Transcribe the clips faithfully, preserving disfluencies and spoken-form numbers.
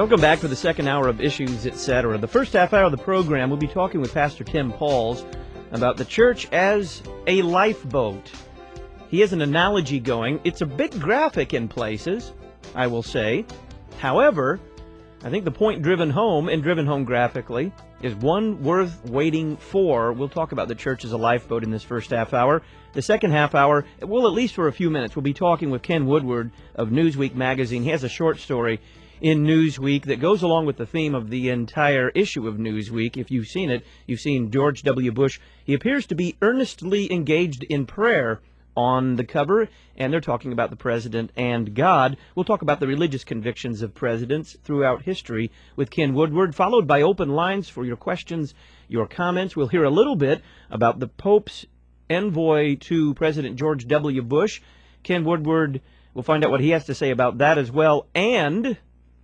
Welcome back to the second hour of Issues, et cetera. The first half hour of the program, we'll be talking with Pastor Tim Pauls about the church as a lifeboat. He has an analogy going. It's a bit graphic in places, I will say. However, I think the point driven home, and driven home graphically, is one worth waiting for. We'll talk about the church as a lifeboat in this first half hour. The second half hour, well, at least for a few minutes, we'll be talking with Ken Woodward of Newsweek magazine. He has a short story in Newsweek that goes along with the theme of the entire issue of Newsweek. If you've seen it, you've seen George W. Bush. He appears to be earnestly engaged in prayer on the cover, and they're talking about the president and God. We'll talk about the religious convictions of presidents throughout history with Ken Woodward, followed by open lines for your questions, your comments. We'll hear a little bit about the Pope's envoy to President George W. Bush. Ken Woodward will find out what he has to say about that as well. And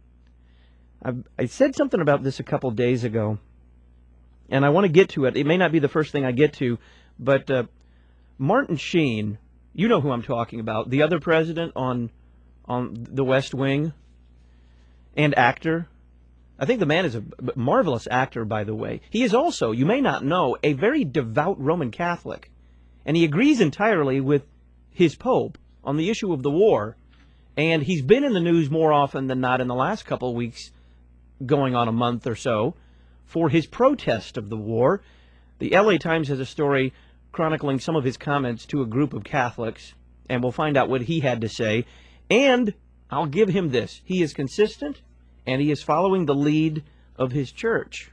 I, I said something about this a couple days ago, and I want to get to it. It may not be the first thing I get to, but uh, Martin Sheen, you know who I'm talking about, the other president on on the West Wing, and actor. I think the man is a marvelous actor, by the way. He is also, you may not know, a very devout Roman Catholic, and he agrees entirely with his Pope on the issue of the war, and he's been in the news more often than not in the last couple of weeks, going on a month or so, for his protest of the war. The L A Times has a story chronicling some of his comments to a group of Catholics, and we'll find out what he had to say. And I'll give him this. He is consistent, and he is following the lead of his church.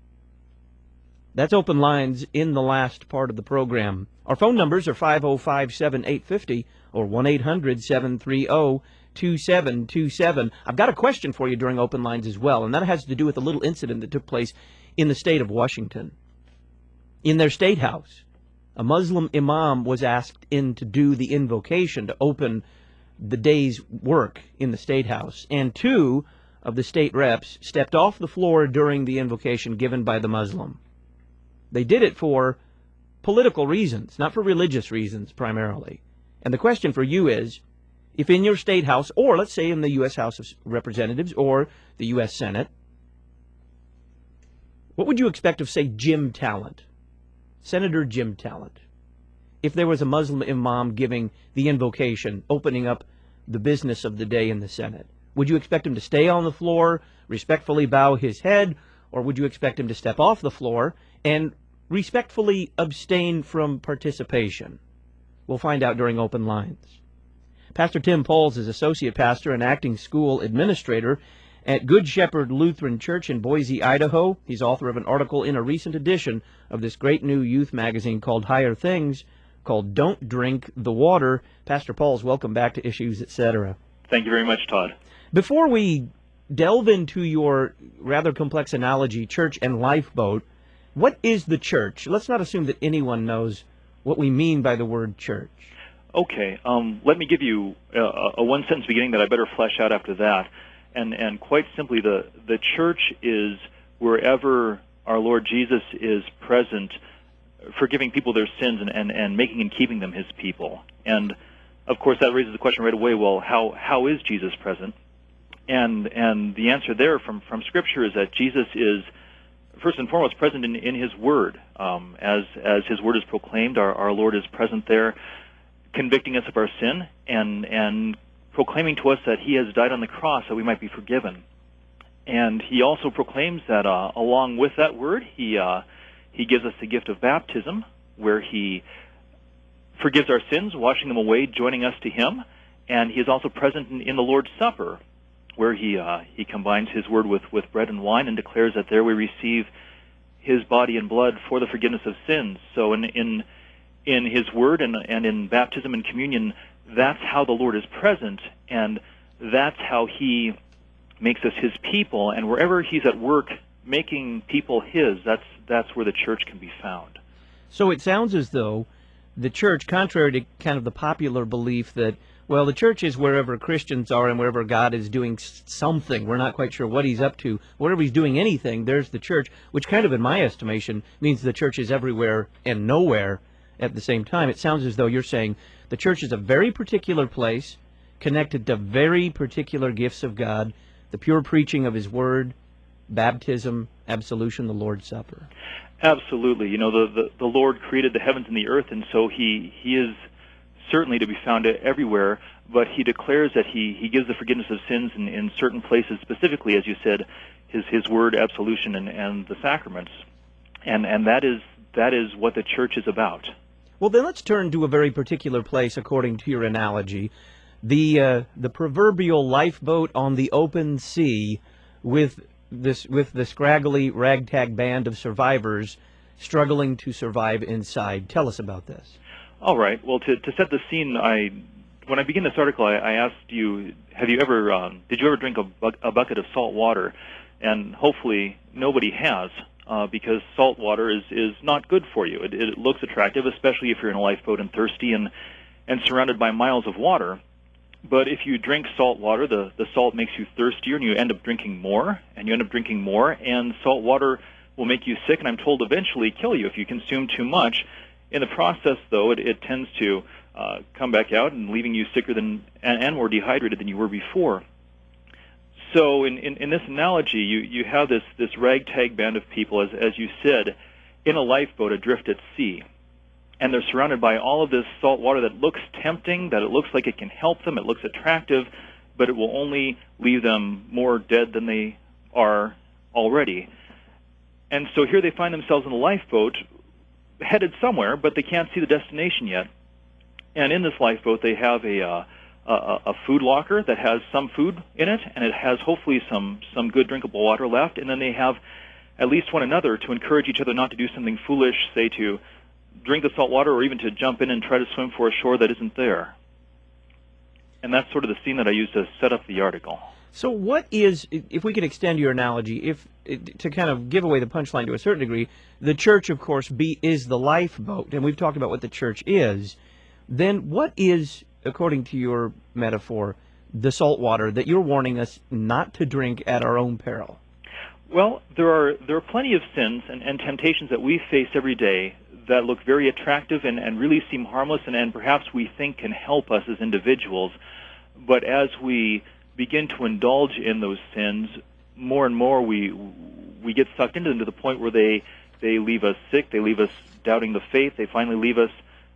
That's open lines in the last part of the program. Our phone numbers are five oh five, seven eight five oh or one eight hundred, seven three oh, two seven two seven. I've got a question for you during open lines as well, and that has to do with a little incident that took place in the state of Washington. In their state house, a Muslim imam was asked in to do the invocation to open the day's work in the state house, and two of the state reps stepped off the floor during the invocation given by the Muslim. They did it for political reasons, not for religious reasons primarily. And the question for you is, if in your state house, or let's say in the U S House of Representatives or the U S Senate, what would you expect of, say, Jim Talent, Senator Jim Talent, if there was a Muslim imam giving the invocation, opening up the business of the day in the Senate? Would you expect him to stay on the floor, respectfully bow his head, or would you expect him to step off the floor and respectfully abstain from participation? We'll find out during open lines. Pastor Tim Pauls is associate pastor and acting school administrator at Good Shepherd Lutheran Church in Boise, Idaho. He's author of an article in a recent edition of this great new youth magazine called Higher Things, called Don't Drink the Water. Pastor Pauls, welcome back to Issues, et cetera. Thank you very much, Todd. Before we delve into your rather complex analogy, church and lifeboat, what is the church? Let's not assume that anyone knows what we mean by the word church. Okay, um, let me give you a, a one-sentence beginning that I better flesh out after that. And, and quite simply, the, the church is wherever our Lord Jesus is present, forgiving people their sins and, and, and making and keeping them his people. And, of course, that raises the question right away, well, how, how is Jesus present? And, and the answer there from, from Scripture is that Jesus is, first and foremost, present in, in his Word. Um, as, as his Word is proclaimed, our, our Lord is present there, convicting us of our sin and, and proclaiming to us that he has died on the cross that we might be forgiven. And he also proclaims that uh, along with that word, he uh, he gives us the gift of baptism, where he forgives our sins, washing them away, joining us to him. And he is also present in, in the Lord's Supper, where he uh, he combines his word with, with bread and wine and declares that there we receive his body and blood for the forgiveness of sins. So in in, in his word and, and in baptism and communion, that's how the Lord is present, and that's how he makes us his people. And wherever he's at work making people his, that's that's where the church can be found. So it sounds as though the church, contrary to kind of the popular belief that, well, the church is wherever Christians are and wherever God is doing something. We're not quite sure what he's up to. Wherever he's doing anything, there's the church, which kind of, in my estimation, means the church is everywhere and nowhere at the same time. It sounds as though you're saying the church is a very particular place, connected to very particular gifts of God, the pure preaching of His Word, baptism, absolution, the Lord's Supper. Absolutely. You know, the, the, the Lord created the heavens and the earth, and so He He is certainly to be found everywhere, but He declares that He, he gives the forgiveness of sins in, in certain places, specifically, as you said, His His Word, absolution, and, and the sacraments. And and that is that is what the church is about. Well, then let's turn to a very particular place, according to your analogy, the uh, the proverbial lifeboat on the open sea, with this with the scraggly ragtag band of survivors struggling to survive inside. Tell us about this. All right. Well, to to set the scene, I when I begin this article, I, I asked you, have you ever um, did you ever drink a, bu- a bucket of salt water? And hopefully nobody has. Uh, because salt water is, is not good for you. It, it looks attractive, especially if you're in a lifeboat and thirsty and, and surrounded by miles of water. But if you drink salt water, the, the salt makes you thirstier, and you end up drinking more, and you end up drinking more, and salt water will make you sick, and I'm told eventually kill you if you consume too much. In the process, though, it, it tends to uh, come back out and leaving you sicker than and, and more dehydrated than you were before. So in, in, in this analogy, you, you have this, this ragtag band of people, as, as you said, in a lifeboat adrift at sea. And they're surrounded by all of this salt water that looks tempting, that it looks like it can help them, it looks attractive, but it will only leave them more dead than they are already. And so here they find themselves in a lifeboat, headed somewhere, but they can't see the destination yet. And in this lifeboat, they have a... Uh, A, a food locker that has some food in it, and it has hopefully some, some good drinkable water left, and then they have at least one another to encourage each other not to do something foolish, say to drink the salt water or even to jump in and try to swim for a shore that isn't there. And that's sort of the scene that I used to set up the article. So what is, if we could extend your analogy, if to kind of give away the punchline to a certain degree, the church, of course, be, is the lifeboat, and we've talked about what the church is, then what is, according to your metaphor, the salt water that you're warning us not to drink at our own peril? Well, there are there are plenty of sins and, and temptations that we face every day that look very attractive and, and really seem harmless and, and perhaps we think can help us as individuals. But as we begin to indulge in those sins, more and more we we get sucked into them to the point where they, they leave us sick, they leave us doubting the faith, they finally leave us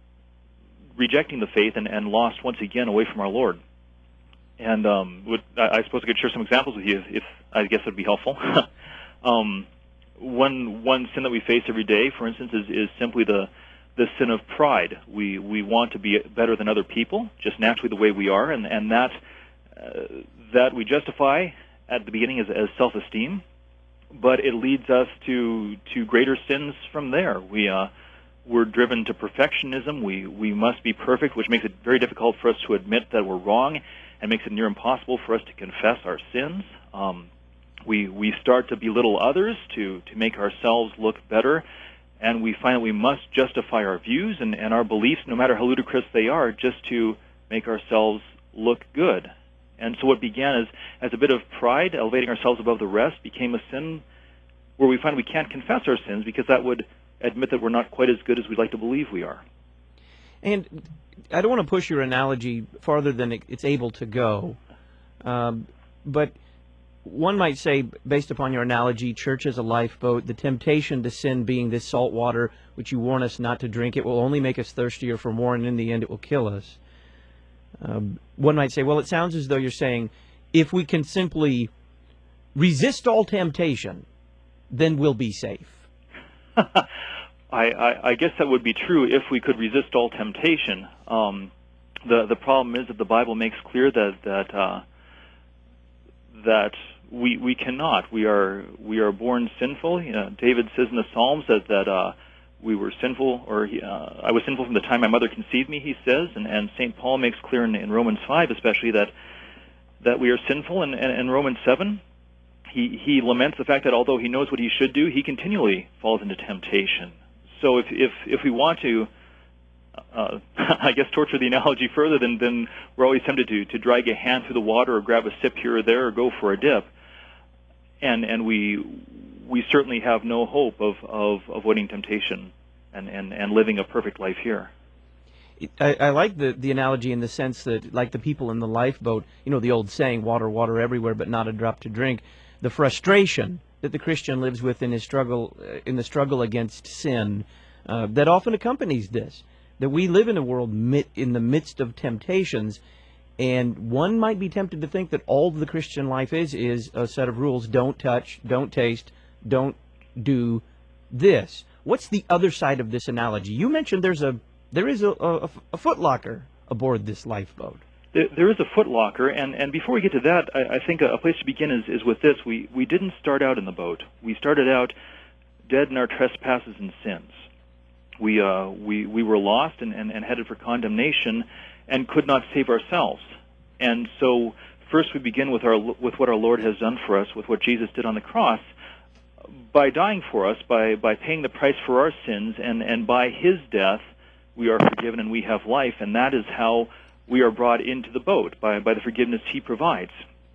rejecting the faith and, and lost once again away from our Lord. And um, would, I, I suppose I could share some examples with you if, if I guess it would be helpful. um, one one sin that we face every day, for instance, is, is simply the the sin of pride. We we want to be better than other people, just naturally the way we are, and and that uh, that we justify at the beginning as, as self-esteem, but it leads us to to greater sins from there. We uh, we're driven to perfectionism. We we must be perfect, which makes it very difficult for us to admit that we're wrong, and makes it near impossible for us to confess our sins. Um, we we start to belittle others to to make ourselves look better, and we find that we must justify our views and, and our beliefs, no matter how ludicrous they are, just to make ourselves look good. And so what began as, as a bit of pride, elevating ourselves above the rest, became a sin where we find we can't confess our sins because that would admit that we're not quite as good as we'd like to believe we are. And I don't want to push your analogy farther than it's able to go, um, but one might say, based upon your analogy, church is a lifeboat, the temptation to sin being this salt water, which you warn us not to drink. It will only make us thirstier for more, and in the end it will kill us. Um, one might say, well, it sounds as though you're saying, if we can simply resist all temptation, then we'll be safe. I, I, I guess that would be true if we could resist all temptation. Um, the the problem is that the Bible makes clear that that uh, that we we cannot. We are we are born sinful. You know, David says in the Psalms that that uh, we were sinful, or he, uh, I was sinful from the time my mother conceived me. He says, and, and Saint Paul makes clear in, in Romans five, especially that that we are sinful. And in Romans seven, he he laments the fact that although he knows what he should do, he continually falls into temptation. So if if if we want to, uh, I guess, torture the analogy further, then then we're always tempted to to drag a hand through the water or grab a sip here or there or go for a dip, and and we we certainly have no hope of of avoiding temptation and and and living a perfect life here. I, I like the, the analogy in the sense that, like the people in the lifeboat, you know, the old saying, water, water everywhere, but not a drop to drink. The frustration that the Christian lives with in his struggle, uh, in the struggle against sin, uh, that often accompanies this. That we live in a world mit, in the midst of temptations, and one might be tempted to think that all the Christian life is is a set of rules: don't touch, don't taste, don't do this. What's the other side of this analogy? You mentioned there's a there is a, a, a footlocker aboard this lifeboat. There, there is a footlocker, and, and before we get to that, I, I think a, a place to begin is, is with this. We, we didn't start out in the boat. We started out dead in our trespasses and sins. We, uh, we, we were lost and, and, and headed for condemnation and could not save ourselves. And so first we begin with, our, with what our Lord has done for us, with what Jesus did on the cross. By dying for us, by, by paying the price for our sins, and, and by His death, we are forgiven and we have life, and that is how we are brought into the boat, by, by the forgiveness He provides.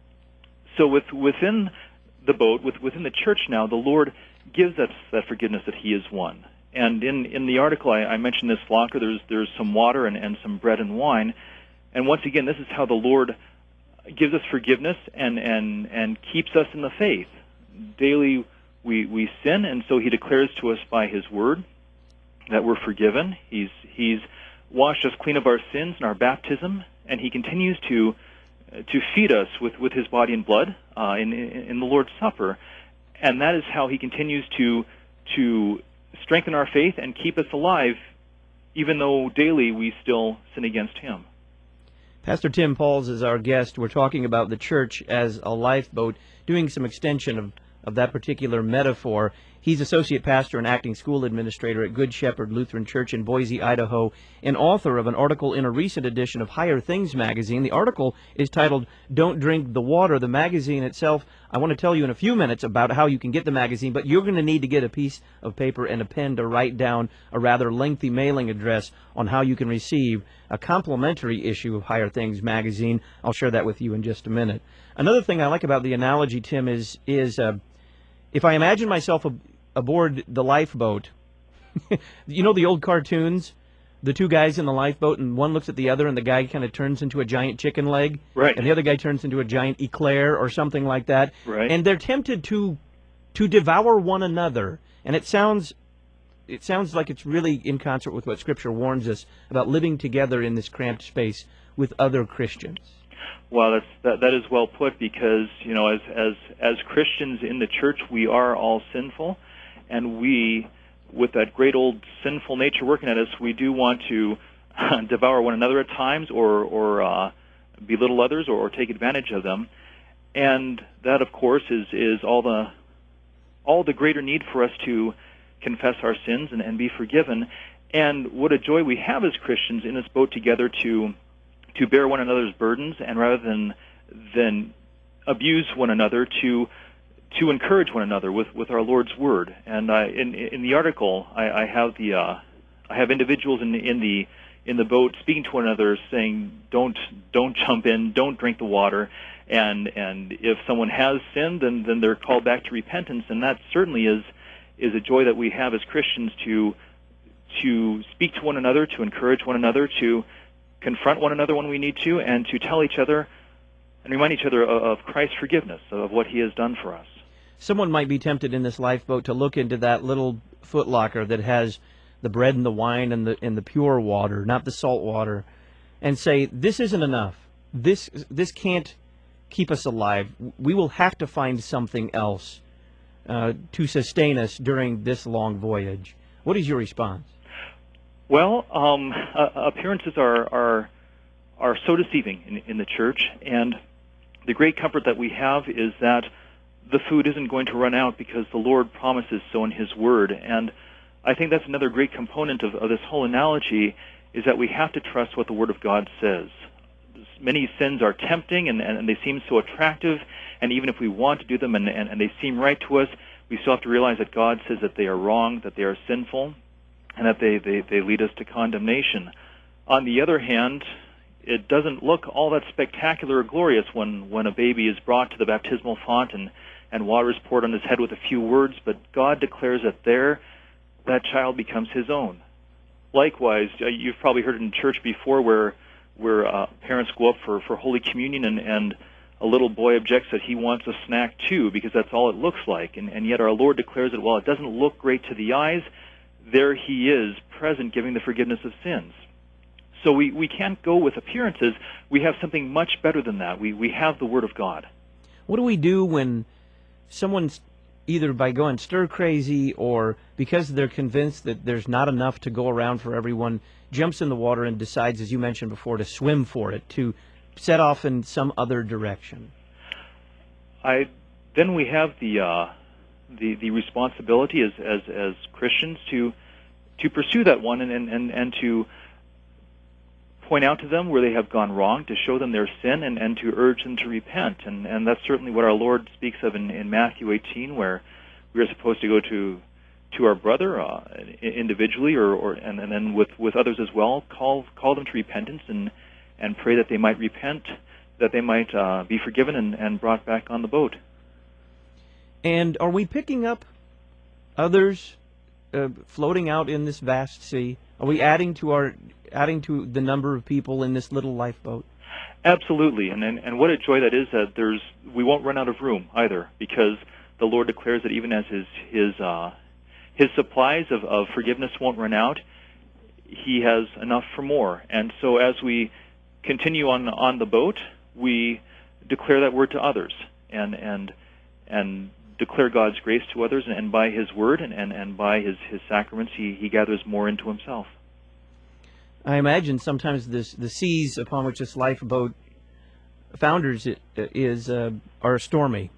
So with, within the boat, with, within the church now, the Lord gives us that forgiveness that He has won. And in, in the article, I, I mentioned this locker. There's, there's some water and, and some bread and wine. And once again, this is how the Lord gives us forgiveness and, and, and keeps us in the faith. Daily we, we sin, and so He declares to us by His word that we're forgiven. He's, he's washed us clean of our sins in our baptism, and He continues to, to feed us with, with His body and blood uh, in, in the Lord's Supper. And that is how He continues to, to strengthen our faith and keep us alive, even though daily we still sin against Him. Pastor Tim Pauls is our guest. We're talking about the church as a lifeboat, doing some extension of, of that particular metaphor. He's associate pastor and acting school administrator at Good Shepherd Lutheran Church in Boise, Idaho, and author of an article in a recent edition of Higher Things magazine. The article is titled, Don't Drink the Water. The magazine itself, I want to tell you in a few minutes about how you can get the magazine, but you're going to need to get a piece of paper and a pen to write down a rather lengthy mailing address on how you can receive a complimentary issue of Higher Things magazine. I'll share that with you in just a minute. Another thing I like about the analogy, Tim, is, is uh, if I imagine myself a aboard the lifeboat, you know the old cartoons, the two guys in the lifeboat, and one looks at the other, and the guy kind of turns into a giant chicken leg, right? And the other guy turns into a giant eclair or something like that, right? And they're tempted to to devour one another, and it sounds it sounds like it's really in concert with what Scripture warns us about living together in this cramped space with other Christians. Well, that's, that that is well put, because you know, as as as Christians in the church, we are all sinful. And we, with that great old sinful nature working at us, we do want to uh, devour one another at times, or, or uh, belittle others, or, or take advantage of them. And that, of course, is, is all the all the greater need for us to confess our sins and, and be forgiven. And what a joy we have as Christians in this boat together to to bear one another's burdens, and rather than than abuse one another, to to encourage one another with, with our Lord's word. And I, in in the article, I, I have the uh, I have individuals in the, in the in the boat speaking to one another, saying, "Don't don't jump in, don't drink the water." And and if someone has sinned, then then they're called back to repentance. And that certainly is is a joy that we have as Christians, to to speak to one another, to encourage one another, to confront one another when we need to, and to tell each other and remind each other of, of Christ's forgiveness, of what He has done for us. Someone might be tempted in this lifeboat to look into that little footlocker that has the bread and the wine and the and the pure water, not the salt water, and say, this isn't enough. This this can't keep us alive. We will have to find something else uh, to sustain us during this long voyage. What is your response? Well, um, uh, appearances are are are so deceiving in, in the church, and the great comfort that we have is that the food isn't going to run out, because the Lord promises so in His Word. And I think that's another great component of, of this whole analogy, is that we have to trust what the Word of God says. Many sins are tempting, and, and they seem so attractive, and even if we want to do them and, and, and they seem right to us, we still have to realize that God says that they are wrong, that they are sinful, and that they, they, they lead us to condemnation. On the other hand, it doesn't look all that spectacular or glorious when, when a baby is brought to the baptismal font and and water is poured on his head with a few words, but God declares that there, that child becomes His own. likewise, uh, you've probably heard it in church before where where uh, parents go up for, for Holy Communion and, and a little boy objects that he wants a snack too because that's all it looks like. And, and yet our Lord declares that while it doesn't look great to the eyes, there he is present giving the forgiveness of sins. So we, we can't go with appearances. We have something much better than that. We, we have the Word of God. What do we do when someone's either by going stir crazy or because they're convinced that there's not enough to go around for everyone, jumps in the water and decides, as you mentioned before, to swim for it, to set off in some other direction? I then we have the uh, the the responsibility as as as Christians to to pursue that one and and and, and to point out to them where they have gone wrong, to show them their sin, and, and to urge them to repent. And, and that's certainly what our Lord speaks of in, in Matthew eighteen, where we are supposed to go to to our brother uh, individually, or, or and, and then with, with others as well, call call them to repentance and and pray that they might repent, that they might uh, be forgiven and, and brought back on the boat. And are we picking up others uh, floating out in this vast sea? Are we adding to our adding to the number of people in this little lifeboat? Absolutely, and, and and what a joy that is that there's we won't run out of room either, because the Lord declares that even as his his uh, his supplies of, of forgiveness won't run out, he has enough for more. And so as we continue on on the boat, we declare that word to others, and and and declare God's grace to others, and, and by his word and, and, and by his, his sacraments, he, he gathers more into himself. I imagine sometimes this, the seas upon which this lifeboat founders it, is uh, are stormy.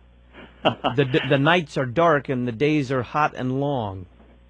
the the nights are dark and the days are hot and long.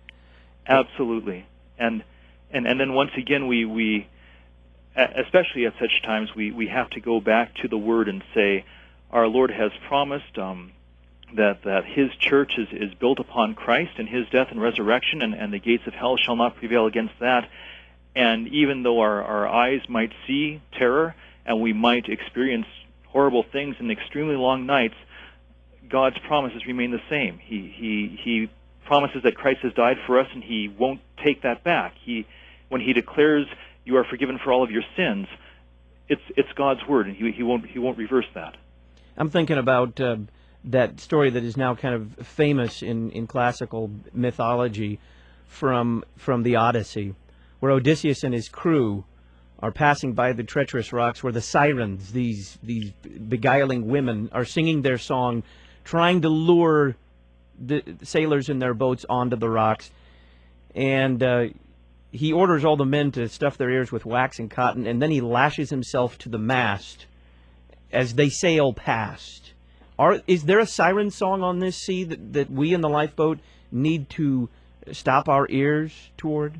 Absolutely, and and and then once again we we especially at such times we we have to go back to the Word and say, our Lord has promised um, that that His church is is built upon Christ and His death and resurrection, and, and the gates of hell shall not prevail against that. And even though our, our eyes might see terror and we might experience horrible things in extremely long nights, God's promises remain the same. He he he promises that Christ has died for us, and He won't take that back. He when He declares you are forgiven for all of your sins, it's it's God's word, and He he won't he won't reverse that. I'm thinking about uh, that story that is now kind of famous in, in classical mythology from from the Odyssey, where Odysseus and his crew are passing by the treacherous rocks where the sirens, these these beguiling women, are singing their song, trying to lure the sailors in their boats onto the rocks. And uh, he orders all the men to stuff their ears with wax and cotton, and then he lashes himself to the mast as they sail past. Are, is there a siren song on this sea that, that we in the lifeboat need to stop our ears toward?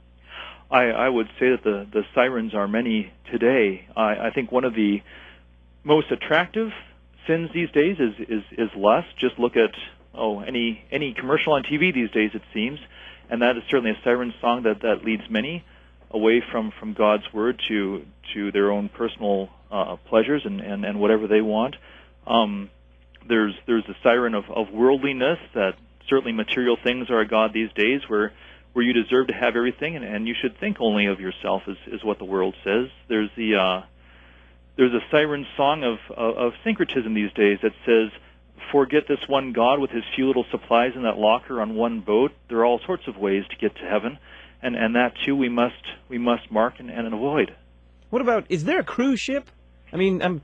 I, I would say that the, the sirens are many today. I, I think one of the most attractive sins these days is, is, is lust. Just look at oh any any commercial on T V these days, it seems, and that is certainly a siren song that, that leads many away from, from God's word to to their own personal uh, pleasures and, and, and whatever they want. Um, there's there's the siren of, of worldliness, that certainly material things are a god these days, where where you deserve to have everything, and, and you should think only of yourself, is, is what the world says. There's the uh, there's a siren song of, of of syncretism these days that says, forget this one God with his few little supplies in that locker on one boat. There are all sorts of ways to get to heaven, and, and that too we must we must mark and, and avoid. What about, is there a cruise ship? I mean, um,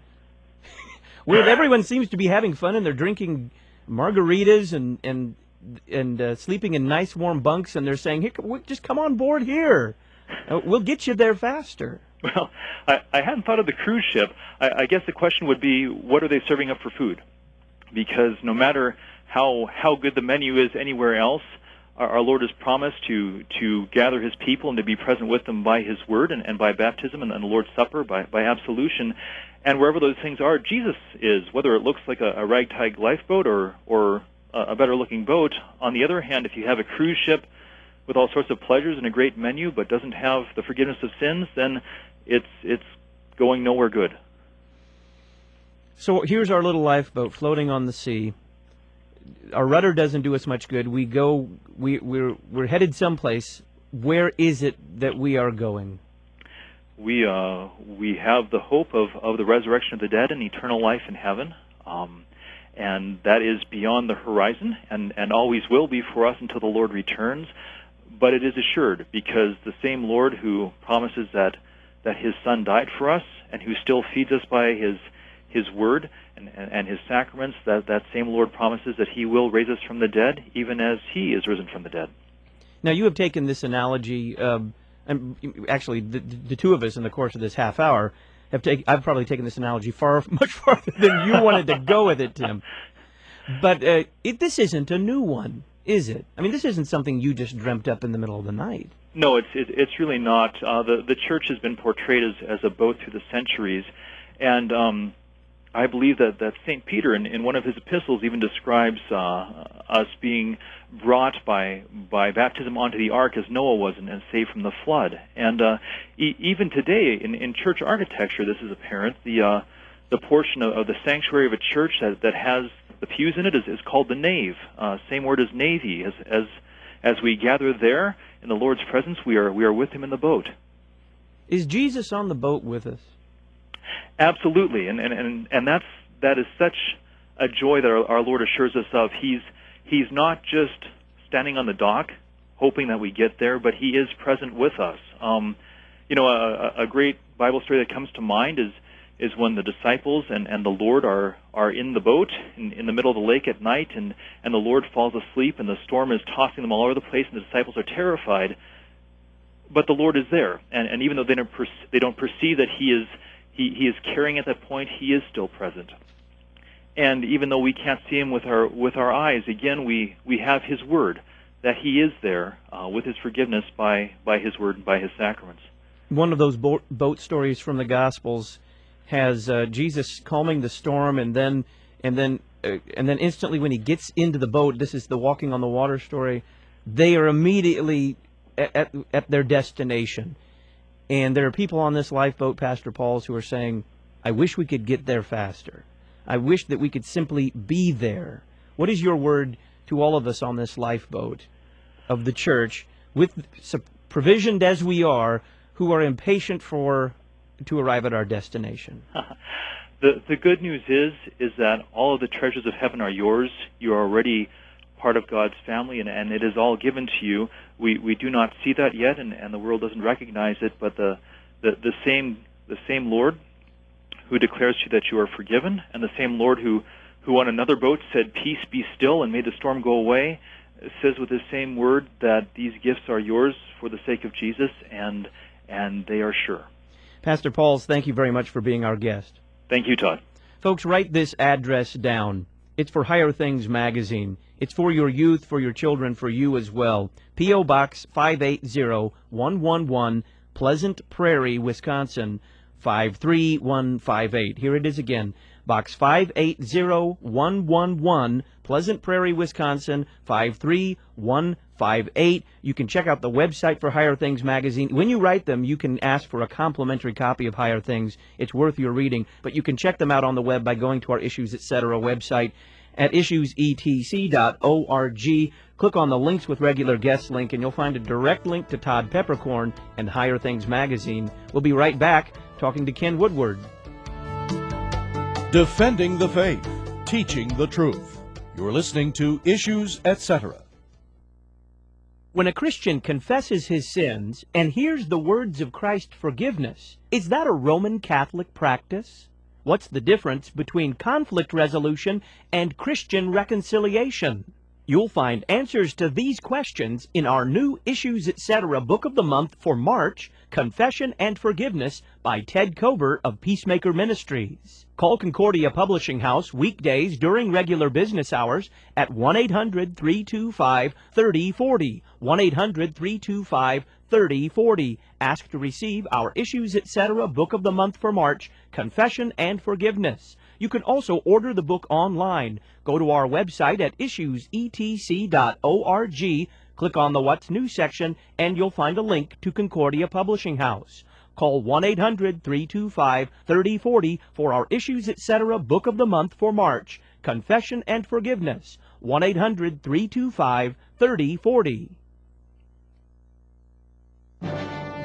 where everyone seems to be having fun and they're drinking margaritas and and and uh, sleeping in nice warm bunks, and they're saying, "Here, just come on board here. Uh, we'll get you there faster." Well, I, I hadn't thought of the cruise ship. I, I guess the question would be, what are they serving up for food? Because no matter how how good the menu is anywhere else, our, our Lord has promised to to gather His people and to be present with them by His word and, and by baptism and, and the Lord's Supper, by, by absolution. And wherever those things are, Jesus is, whether it looks like a, a ragtag lifeboat or or a better-looking boat. On the other hand, if you have a cruise ship with all sorts of pleasures and a great menu but doesn't have the forgiveness of sins, then it's it's going nowhere good. So here's our little lifeboat floating on the sea. Our rudder doesn't do us much good. We go, we we're we're headed someplace. where is it that we are going? We uh, we have the hope of, of the resurrection of the dead and eternal life in heaven, um, and that is beyond the horizon, and, and always will be for us until the Lord returns. But it is assured, because the same Lord who promises that that His Son died for us, and who still feeds us by His His Word and, and, and His sacraments, that, that same Lord promises that He will raise us from the dead, even as He is risen from the dead. Now, you have taken this analogy, um, and actually, the, the two of us in the course of this half hour have taken. I've probably taken this analogy far, much farther than you wanted to go with it, Tim. But uh, it, this isn't a new one, is it? I mean, this isn't something you just dreamt up in the middle of the night. No, it's it, it's really not. Uh, the the church has been portrayed as as a boat through the centuries, and um, I believe that, that Saint Peter, in, in one of his epistles, even describes uh, us being brought by by baptism onto the ark as Noah was, and, and saved from the flood. And uh, e- even today, in, in church architecture, this is apparent. The uh, the portion of, of the sanctuary of a church that, that has the pews in it is, is called the nave. Uh, same word as navy. As as as we gather there in the Lord's presence, we are we are with Him in the boat. Is Jesus on the boat with us? Absolutely, and and and, and that's that is such a joy that our, our Lord assures us of. He's He's not just standing on the dock, hoping that we get there, but He is present with us. Um, you know, a, a great Bible story that comes to mind is is when the disciples and, and the Lord are are in the boat in, in the middle of the lake at night, and, and the Lord falls asleep, and the storm is tossing them all over the place, and the disciples are terrified. But the Lord is there, and, and even though they don't per- they don't perceive that He is He, he is caring at that point, He is still present. And even though we can't see Him with our with our eyes, again, we, we have His Word, that He is there uh, with His forgiveness by, by His Word and by His sacraments. One of those boat, boat stories from the Gospels has uh, Jesus calming the storm, and then and then uh, and then instantly when He gets into the boat, this is the walking on the water story, they are immediately at, at, at their destination. And there are people on this lifeboat, Pastor Pauls, who are saying, I wish we could get there faster. I wish that we could simply be there. What is your word to all of us on this lifeboat of the church, with provisioned as we are, who are impatient for to arrive at our destination? the the good news is is that all of the treasures of heaven are yours. You are already part of God's family, and, and it is all given to you. We we do not see that yet, and, and the world doesn't recognize it, but the, the, the same the same Lord who declares to you that you are forgiven, and the same Lord who, who on another boat said, peace, be still, and made the storm go away, says with the same word that these gifts are yours for the sake of Jesus, and and they are sure. Pastor Pauls, thank you very much for being our guest. Thank you, Todd. Folks, write this address down. It's for Higher Things Magazine. It's for your youth, for your children, for you as well. P O. Box five eight zero one one one, Pleasant Prairie, Wisconsin, five three one five eight. Here it is again. Box five eight zero one one one, Pleasant Prairie, Wisconsin, five three one five eight. You can check out the website for Higher Things Magazine. When you write them, you can ask for a complimentary copy of Higher Things. It's worth your reading. But you can check them out on the web by going to our Issues Etc. website at issues e t c dot org. Click on the Links with Regular Guests link, and you'll find a direct link to Todd Peppercorn and Higher Things Magazine. We'll be right back talking to Ken Woodward. Defending the faith, teaching the truth. You're listening to Issues Etc. When a Christian confesses his sins and hears the words of Christ's forgiveness, is that a Roman Catholic practice? What's the difference between conflict resolution and Christian reconciliation? You'll find answers to these questions in our new Issues Etc. Book of the Month for March, Confession and Forgiveness by Ted Kober of Peacemaker Ministries. Call Concordia Publishing House weekdays during regular business hours at one eight hundred three two five three oh four oh, one eight hundred three two five three oh four oh. Ask to receive our Issues Etc. Book of the Month for March, Confession and Forgiveness. You can also order the book online. Go to our website at issues e t c dot org, click on the What's New section, and you'll find a link to Concordia Publishing House. Call one eight hundred three two five three oh four oh for our Issues Etc. Book of the Month for March, Confession and Forgiveness, one eight hundred three two five three oh four oh.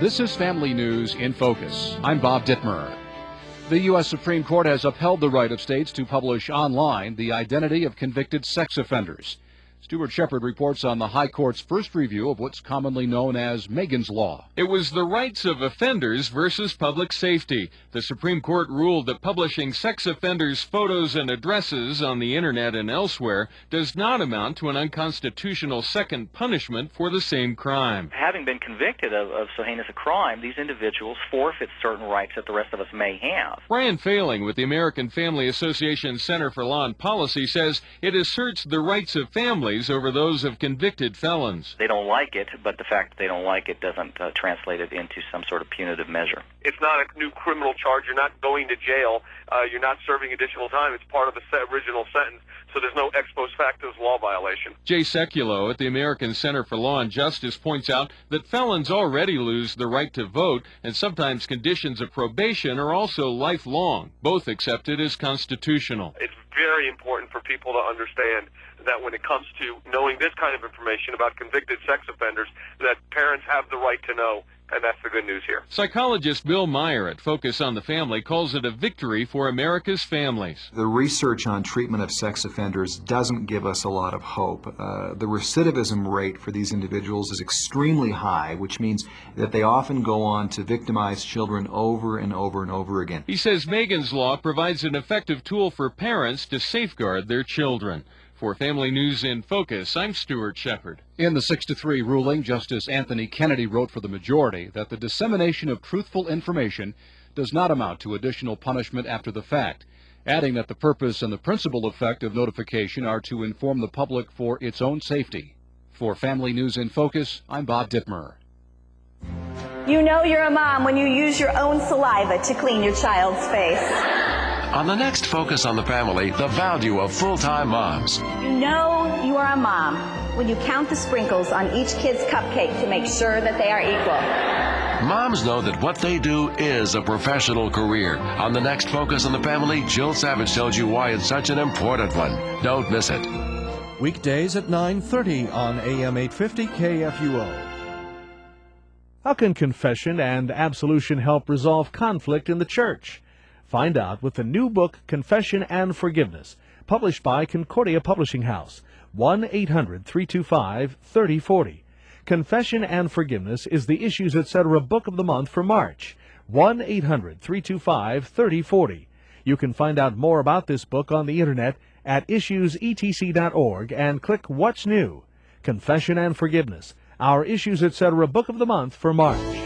This is Family News in Focus. I'm Bob Dittmer. The U S Supreme Court has upheld the right of states to publish online the identity of convicted sex offenders. Stuart Shepard reports on the High Court's first review of what's commonly known as Megan's Law. It was the rights of offenders versus public safety. The Supreme Court ruled that publishing sex offenders' photos and addresses on the Internet and elsewhere does not amount to an unconstitutional second punishment for the same crime. Having been convicted of, of so heinous a crime, these individuals forfeit certain rights that the rest of us may have. Brian Failing with the American Family Association Center for Law and Policy says it asserts the rights of families over those of convicted felons. They don't like it, but the fact that they don't like it doesn't uh, translate it into some sort of punitive measure. It's not a new criminal charge. You're not going to jail. Uh, you're not serving additional time. It's part of the original sentence, so there's no ex post facto law violation. Jay Sekulow at the American Center for Law and Justice points out that felons already lose the right to vote, and sometimes conditions of probation are also lifelong, both accepted as constitutional. It's very important for people to understand that when it comes to knowing this kind of information about convicted sex offenders, that parents have the right to know, and that's the good news here. Psychologist Bill Meyer at Focus on the Family calls it a victory for America's families. The research on treatment of sex offenders doesn't give us a lot of hope. Uh, the recidivism rate for these individuals is extremely high, which means that they often go on to victimize children over and over and over again. He says Megan's Law provides an effective tool for parents to safeguard their children. For Family News in Focus, I'm Stuart Shepard. In the six to three ruling, Justice Anthony Kennedy wrote for the majority that the dissemination of truthful information does not amount to additional punishment after the fact, adding that the purpose and the principal effect of notification are to inform the public for its own safety. For Family News in Focus, I'm Bob Dittmer. You know you're a mom when you use your own saliva to clean your child's face. On the next Focus on the Family, the value of full-time moms. You know you are a mom when you count the sprinkles on each kid's cupcake to make sure that they are equal. Moms know that what they do is a professional career. On the next Focus on the Family, Jill Savage tells you why it's such an important one. Don't miss it. Weekdays at nine thirty on A M eight fifty K F U O. How can confession and absolution help resolve conflict in the church? Find out with the new book, Confession and Forgiveness, published by Concordia Publishing House, one eight hundred, three two five, three oh four oh. Confession and Forgiveness is the Issues Etc. Book of the Month for March, one eight hundred, three two five, three oh four oh. You can find out more about this book on the Internet at issues e t c dot org and click What's New. Confession and Forgiveness, our Issues Etc. Book of the Month for March.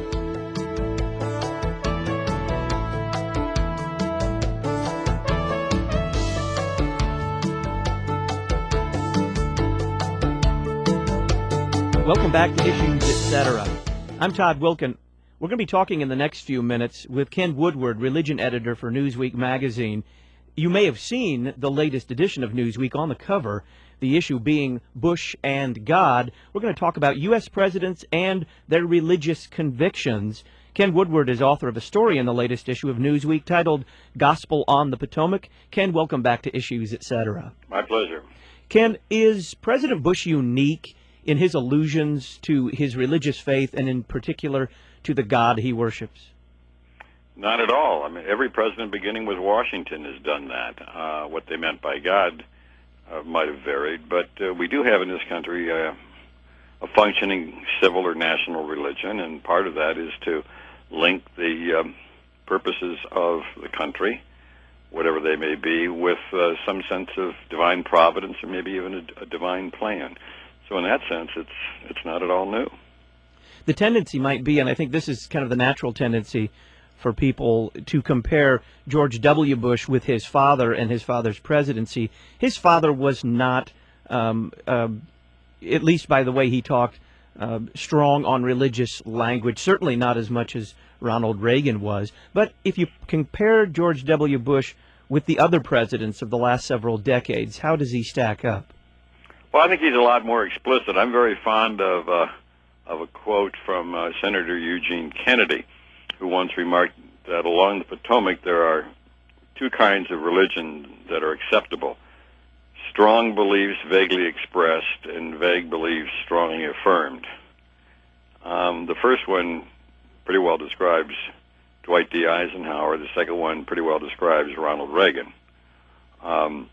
Welcome back to Issues Etc. I'm Todd Wilkin. We're going to be talking in the next few minutes with Ken Woodward, religion editor for Newsweek magazine. You may have seen the latest edition of Newsweek on the cover, the issue being Bush and God. We're going to talk about U S presidents and their religious convictions. Ken Woodward is author of a story in the latest issue of Newsweek titled Gospel on the Potomac. Ken, welcome back to Issues Etc. My pleasure. Ken, is President Bush unique in his allusions to his religious faith, and in particular to the God he worships? Not at all. I mean, every president beginning with Washington has done that. Uh, what they meant by God uh, might have varied, but uh, we do have in this country uh, a functioning civil or national religion, and part of that is to link the um, purposes of the country, whatever they may be, with uh, some sense of divine providence or maybe even a, a divine plan. So in that sense, it's it's not at all new. The tendency might be, and I think this is kind of the natural tendency for people, to compare George W. Bush with his father and his father's presidency. His father was not, um, uh, at least by the way he talked, uh, strong on religious language, certainly not as much as Ronald Reagan was. But if you compare George W. Bush with the other presidents of the last several decades, how does he stack up? Well, I think he's a lot more explicit. I'm very fond of uh, of a quote from uh, Senator Eugene Kennedy, who once remarked that along the Potomac there are two kinds of religion that are acceptable: strong beliefs vaguely expressed and vague beliefs strongly affirmed. Um, the first one pretty well describes Dwight D. Eisenhower. The second one pretty well describes Ronald Reagan. Um,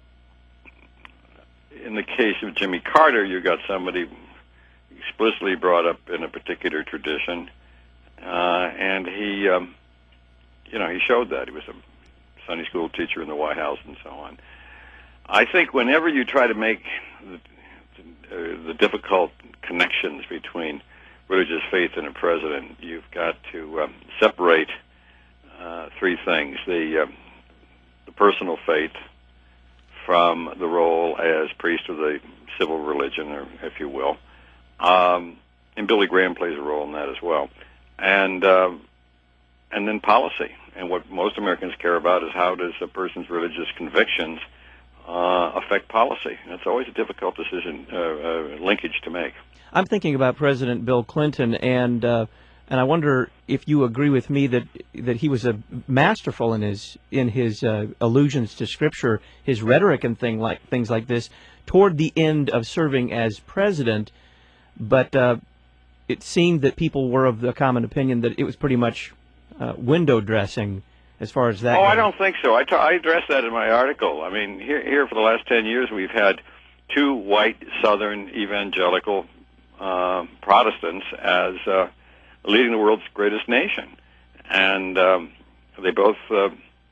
in the case of Jimmy Carter, you got somebody explicitly brought up in a particular tradition, uh, and he, um, you know, he showed that. He was a Sunday school teacher in the White House and so on. I think whenever you try to make the, uh, the difficult connections between religious faith and a president, you've got to um, separate uh, three things: the uh, the personal faith from the role as priest of the civil religion, or if you will. Um, and Billy Graham plays a role in that as well. And uh, and then policy. And what most Americans care about is how does a person's religious convictions uh, affect policy. And it's always a difficult decision, uh, uh, linkage to make. I'm thinking about President Bill Clinton, and uh, and I wonder if you agree with me that that he was a masterful in his in his uh, allusions to Scripture, his rhetoric and thing like things like this toward the end of serving as president. But uh, it seemed that people were of the common opinion that it was pretty much uh, window dressing as far as that Oh, goes. I don't think so. I, ta- I addressed that in my article. I mean, here, here for the last ten years, we've had two white Southern evangelical uh, Protestants as uh, leading the world's greatest nation. And um, they both uh,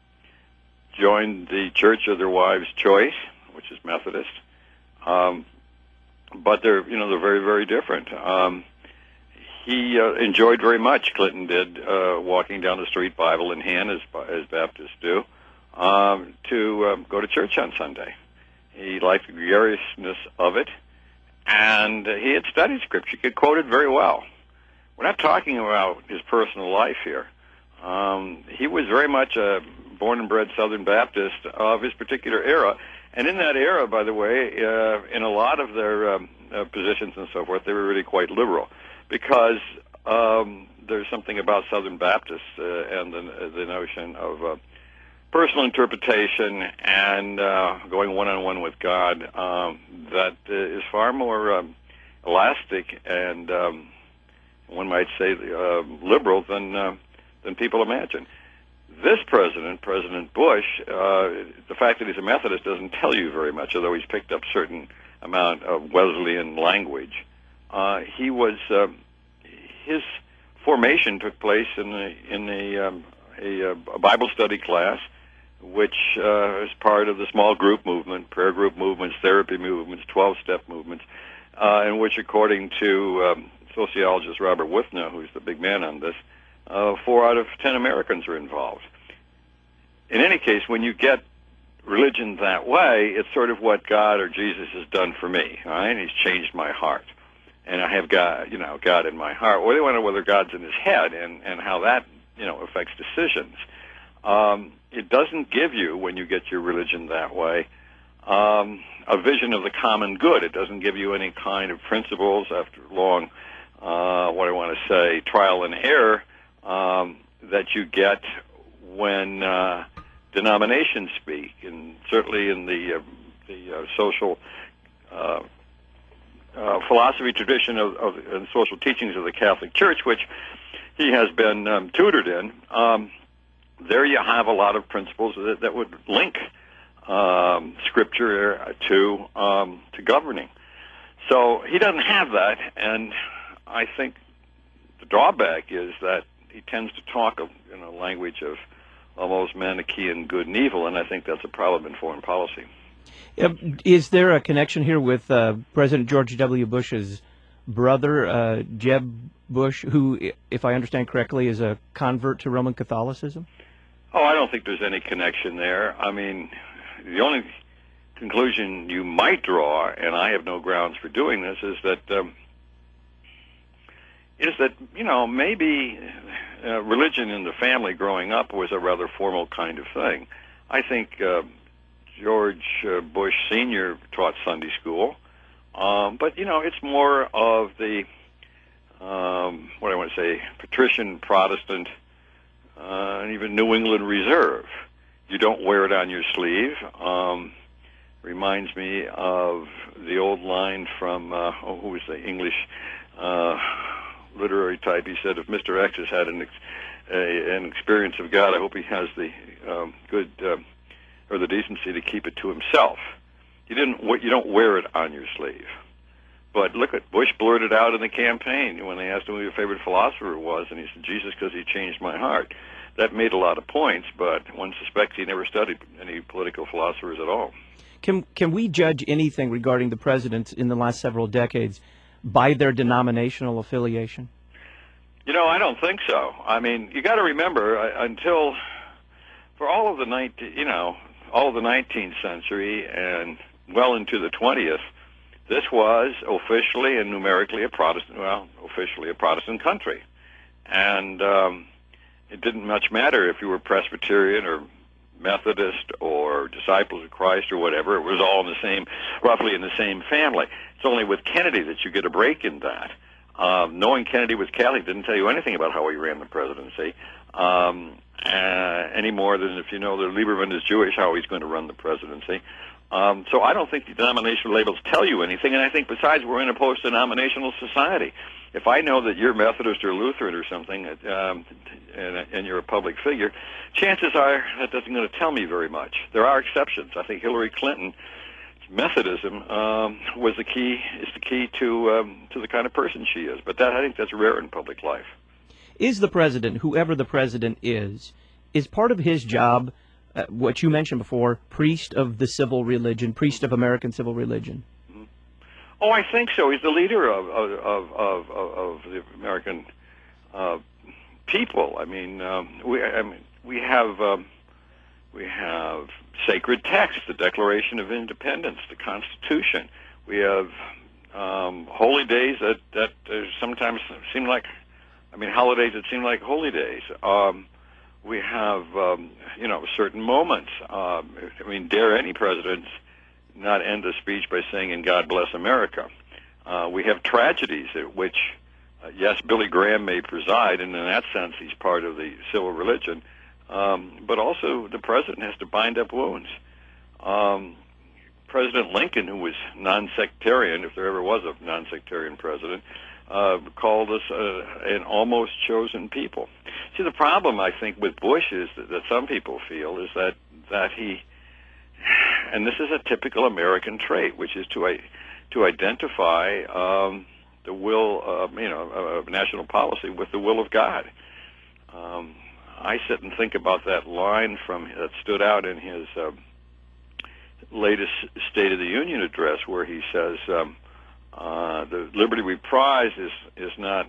joined the Church of their Wives' Choice, which is Methodist. Um, but they're, you know, they're very, very different. Um, he uh, enjoyed very much, Clinton did, uh, walking down the street, Bible in hand, as, as Baptists do, um, to um, go to church on Sunday. He liked the gregariousness of it, and uh, he had studied Scripture. He could quote it very well. We're not talking about his personal life here. Um, he was very much a born and bred Southern Baptist of his particular era. And in that era, by the way, uh, in a lot of their um, uh, positions and so forth, they were really quite liberal, because um, there's something about Southern Baptists uh, and the, the notion of uh, personal interpretation and uh, going one-on-one with God um, that uh, is far more um, elastic and, um, one might say, uh, liberal than uh, than people imagine. This president, President Bush, uh, the fact that he's a Methodist doesn't tell you very much, although he's picked up certain amount of Wesleyan language. Uh, he was uh, his formation took place in a, in a, um, a, a Bible study class, which uh, is part of the small group movement, prayer group movements, therapy movements, twelve-step movements, uh, in which, according to um, sociologist Robert Wuthner, who's the big man on this, Uh, four out of ten Americans are involved. In any case, when you get religion that way, it's sort of what God or Jesus has done for me, all right? He's changed my heart, and I have God, you know, God in my heart. Or they wonder whether God's in his head and, and how that, you know, affects decisions. Um, it doesn't give you, when you get your religion that way, um, a vision of the common good. It doesn't give you any kind of principles after long, uh, what I want to say, trial and error, Um, that you get when uh, denominations speak, and certainly in the uh, the uh, social uh, uh, philosophy tradition of, of and social teachings of the Catholic Church, which he has been um, tutored in. Um, there you have a lot of principles that, that would link um, Scripture to um, to governing. So he doesn't have that, and I think the drawback is that he tends to talk in a language of almost Manichaean good and evil, and I think that's a problem in foreign policy. Uh, is there a connection here with uh, President George W. Bush's brother, uh, Jeb Bush, who, if I understand correctly, is a convert to Roman Catholicism? Oh, I don't think there's any connection there. I mean, the only conclusion you might draw, and I have no grounds for doing this, is that um, is that, you know, maybe uh, religion in the family growing up was a rather formal kind of thing. I think uh, George uh, Bush Senior taught Sunday school, um, but, you know, it's more of the, um, what I want to say, patrician Protestant, uh, and even New England reserve. You don't wear it on your sleeve. Um, reminds me of the old line from, uh, oh, who was the English... Uh, literary type. He said, if Mister X has had an ex a, an experience of God, I hope he has the um, good uh, or the decency to keep it to himself. You didn't. You don't wear it on your sleeve. But look at Bush blurted out in the campaign when they asked him who your favorite philosopher was, and he said Jesus because he changed my heart. That made a lot of points, but one suspects he never studied any political philosophers at all. Can can we judge anything regarding the presidents in the last several decades by their denominational affiliation? You know, I don't think so. I mean, you got to remember uh, until for all of the nineteen, you know, all of the nineteenth century and well into the twentieth, this was officially and numerically a Protestant, well, officially a Protestant country, and um, it didn't much matter if you were Presbyterian or Methodist or Disciples of Christ or whatever. It was all in the same, roughly in the same family. It's only with Kennedy that you get a break in that. Um, knowing Kennedy was Catholic didn't tell you anything about how he ran the presidency, um, uh, any more than if you know that Lieberman is Jewish, how he's going to run the presidency. Um, so I don't think the denominational labels tell you anything, and I think besides we're in a post-denominational society. If I know that you're Methodist or Lutheran or something, um, and, and you're a public figure, chances are that doesn't going to tell me very much. There are exceptions. I think Hillary Clinton, Methodism um, was the key, is the key to um, to the kind of person she is. But that I think that's rare in public life. Is the president, whoever the president is, is part of his job, uh, what you mentioned before, priest of the civil religion, priest of American civil religion? Oh, I think so. He's the leader of of of, of, of the American uh, people. I mean, um, we I mean we have um, we have sacred texts, the Declaration of Independence, the Constitution. We have um, holy days that that uh, sometimes seem like, I mean, holidays that seem like holy days. Um, we have um, you know certain moments. Um, I mean, dare any president not end a speech by saying, "And God bless America." Uh, we have tragedies at which, uh, yes, Billy Graham may preside, and in that sense he's part of the civil religion, um, but also the president has to bind up wounds. Um, President Lincoln, who was non-sectarian, if there ever was a non-sectarian president, uh, called us uh, an almost chosen people. See, the problem, I think, with Bush is that, that some people feel is that, that he... And this is a typical American trait, which is to to identify um, the will, of, you know, of national policy with the will of God. Um, I sit and think about that line from that stood out in his uh, latest State of the Union address, where he says, um, uh, "The liberty we prize is is not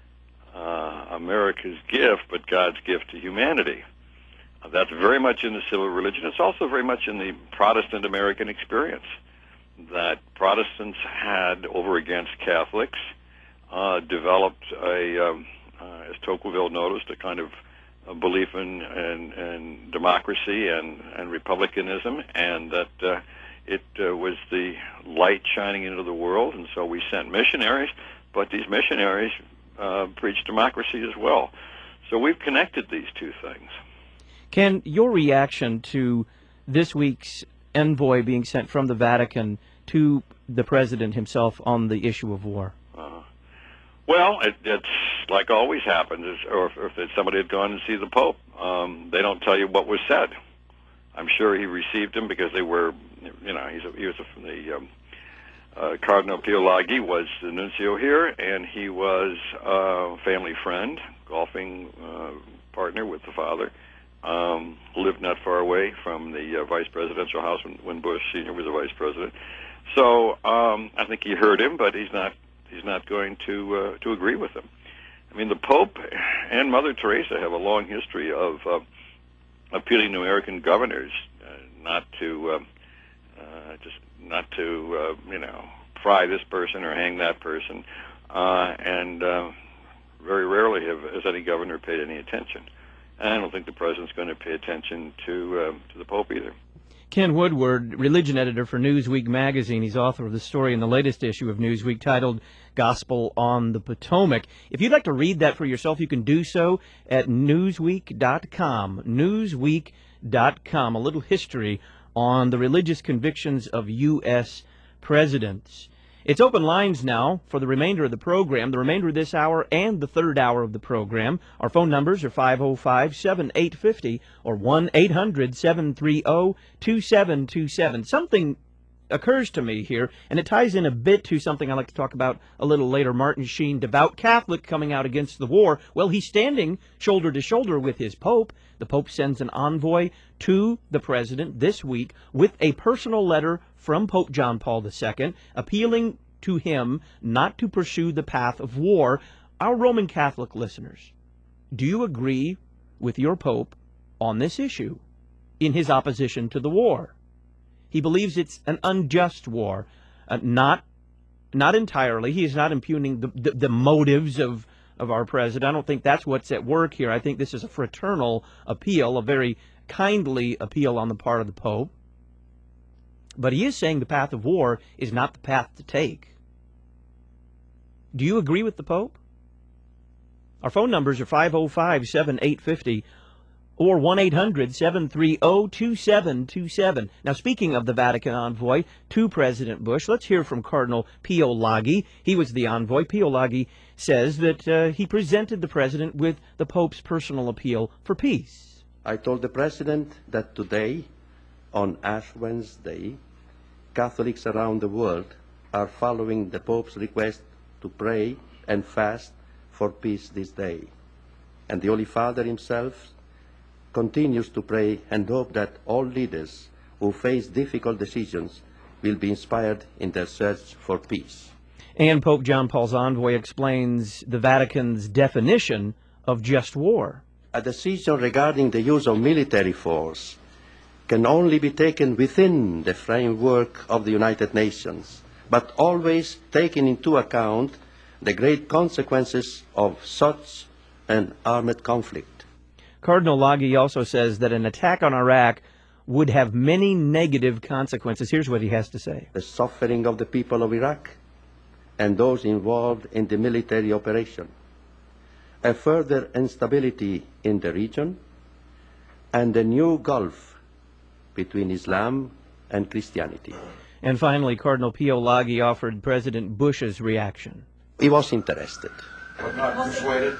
uh, America's gift, but God's gift to humanity." That's very much in the civil religion. It's also very much in the Protestant American experience, that Protestants had over against Catholics uh, developed a, um, uh, as Tocqueville noticed, a kind of a belief in, in, in democracy and, and republicanism, and that uh, it uh, was the light shining into the world, and so we sent missionaries, but these missionaries uh, preached democracy as well. So we've connected these two things. Ken, your reaction to this week's envoy being sent from the Vatican to the president himself on the issue of war? Uh, well, it, it's like always happens, is, or if, if somebody had gone to see the Pope, um, they don't tell you what was said. I'm sure he received him because they were, you know, he's a, he was a, the um, uh, Cardinal Pio Laghi was the nuncio here, and he was a family friend, golfing uh, partner with the father. Um, lived not far away from the uh, vice presidential house when, when Bush Senior was the vice president. So um, I think he heard him, but he's not he's not going to uh, to agree with him. I mean, the Pope and Mother Teresa have a long history of uh, appealing to American governors uh, not to uh, uh, just not to uh, you know fry this person or hang that person, uh, and uh, very rarely have, has any governor paid any attention. I don't think the president's going to pay attention to uh, to the Pope either. Ken Woodward, religion editor for Newsweek magazine. He's author of the story in the latest issue of Newsweek titled Gospel on the Potomac. If you'd like to read that for yourself, you can do so at newsweek dot com. newsweek dot com. A little history on the religious convictions of U S presidents. It's open lines now for the remainder of the program, the remainder of this hour and the third hour of the program. Our phone numbers are five oh five, seven eight five oh or one eight hundred, seven three zero, two seven two seven. Something occurs to me here, and it ties in a bit to something I'd like to talk about a little later. Martin Sheen, devout Catholic, coming out against the war. Well, he's standing shoulder to shoulder with his Pope. The Pope sends an envoy to the President this week with a personal letter from Pope John Paul the Second, appealing to him not to pursue the path of war. Our Roman Catholic listeners, do you agree with your Pope on this issue in his opposition to the war? He believes it's an unjust war. Uh, not not entirely. He is not impugning the, the, the motives of, of our president. I don't think that's what's at work here. I think this is a fraternal appeal, a very kindly appeal on the part of the Pope. But he is saying the path of war is not the path to take. Do you agree with the Pope? Our phone numbers are five oh five, seven eight five oh or one eight hundred, seven three zero, two seven two seven. Now, speaking of the Vatican envoy to President Bush, let's hear from Cardinal Pio Laghi. He was the envoy. Pio Laghi says that uh, he presented the President with the Pope's personal appeal for peace. I told the President that today, on Ash Wednesday, Catholics around the world are following the Pope's request to pray and fast for peace this day. And the Holy Father himself continues to pray and hope that all leaders who face difficult decisions will be inspired in their search for peace. And Pope John Paul's envoy explains the Vatican's definition of just war. A decision regarding the use of military force can only be taken within the framework of the United Nations, but always taking into account the great consequences of such an armed conflict. Cardinal Laghi also says that an attack on Iraq would have many negative consequences. Here's what he has to say. The suffering of the people of Iraq and those involved in the military operation, a further instability in the region, and a new gulf between Islam and Christianity. And finally, Cardinal Pio Laghi offered President Bush's reaction. He was interested. But not persuaded?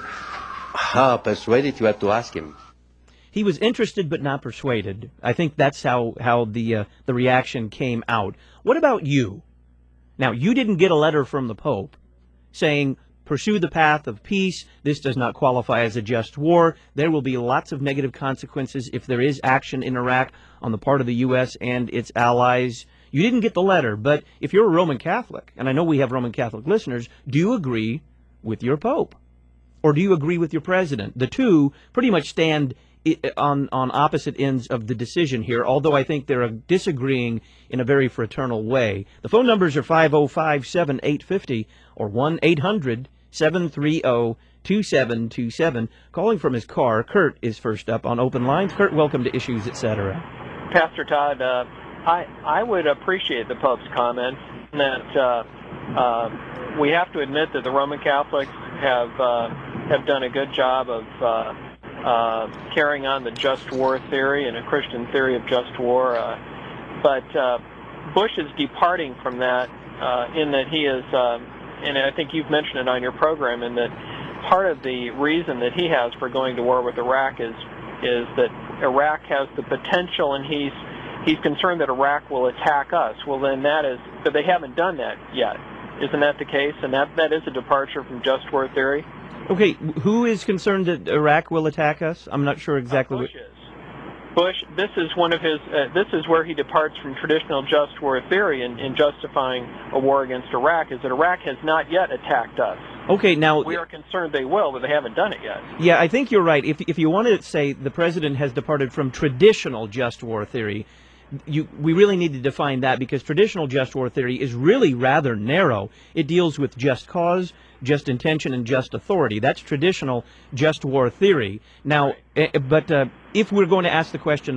How persuaded? You have to ask him. He was interested but not persuaded. I think that's how, how the, uh, the reaction came out. What about you? Now, you didn't get a letter from the Pope saying, pursue the path of peace. This does not qualify as a just war. There will be lots of negative consequences if there is action in Iraq on the part of the U S and its allies. You didn't get the letter, but if you're a Roman Catholic, and I know we have Roman Catholic listeners, do you agree with your Pope? Or do you agree with your president? The two pretty much stand on, on opposite ends of the decision here, although I think they're disagreeing in a very fraternal way. The phone numbers are five oh five, seven eight five oh or one eight hundred, seven three zero, two seven two seven. Calling from his car, Kurt is first up on Open Lines. Kurt, welcome to Issues, et cetera. Pastor Todd, uh, I, I would appreciate the Pope's comment that uh, uh, we have to admit that the Roman Catholics have uh, have done a good job of uh, uh, carrying on the just war theory and a Christian theory of just war. Uh, but uh, Bush is departing from that uh, in that he is, uh, and I think you've mentioned it on your program, in that part of the reason that he has for going to war with Iraq is is that Iraq has the potential, and he's he's concerned that Iraq will attack us. Well, then that is, but they haven't done that yet. Isn't that the case? And that, that is a departure from just war theory. Okay, who is concerned that Iraq will attack us? I'm not sure exactly. Uh, Bush is. Bush, this is one of his, uh, this is where he departs from traditional just war theory in, in justifying a war against Iraq, is that Iraq has not yet attacked us. Okay, now... We are concerned they will, but they haven't done it yet. Yeah, I think you're right. If, if you want to say the president has departed from traditional just war theory, You, we really need to define that, because traditional just war theory is really rather narrow. It deals with just cause, just intention, and just authority. That's traditional just war theory. Now, right. uh, but uh, if we're going to ask the question,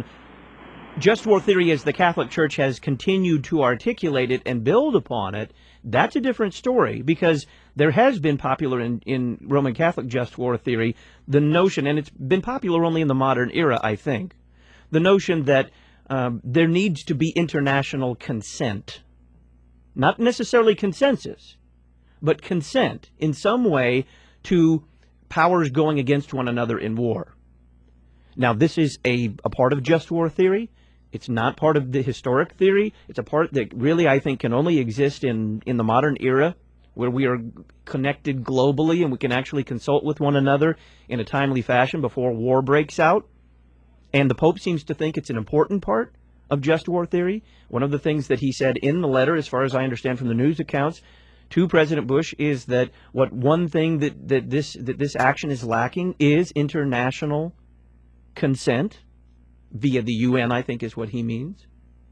just war theory as the Catholic Church has continued to articulate it and build upon it, that's a different story, because there has been popular in, in Roman Catholic just war theory the notion, and it's been popular only in the modern era, I think, the notion that Um, there needs to be international consent. not necessarily consensus, but consent in some way to powers going against one another in war. Now, this is a, a part of just war theory. It's not part of the historic theory. It's a part that really, I think, can only exist in, in the modern era, where we are connected globally and we can actually consult with one another in a timely fashion before war breaks out. And the Pope seems to think it's an important part of just war theory. One of the things that he said in the letter, as far as I understand from the news accounts, to President Bush is that what one thing that, that this that this action is lacking is international consent via the U N, I think is what he means.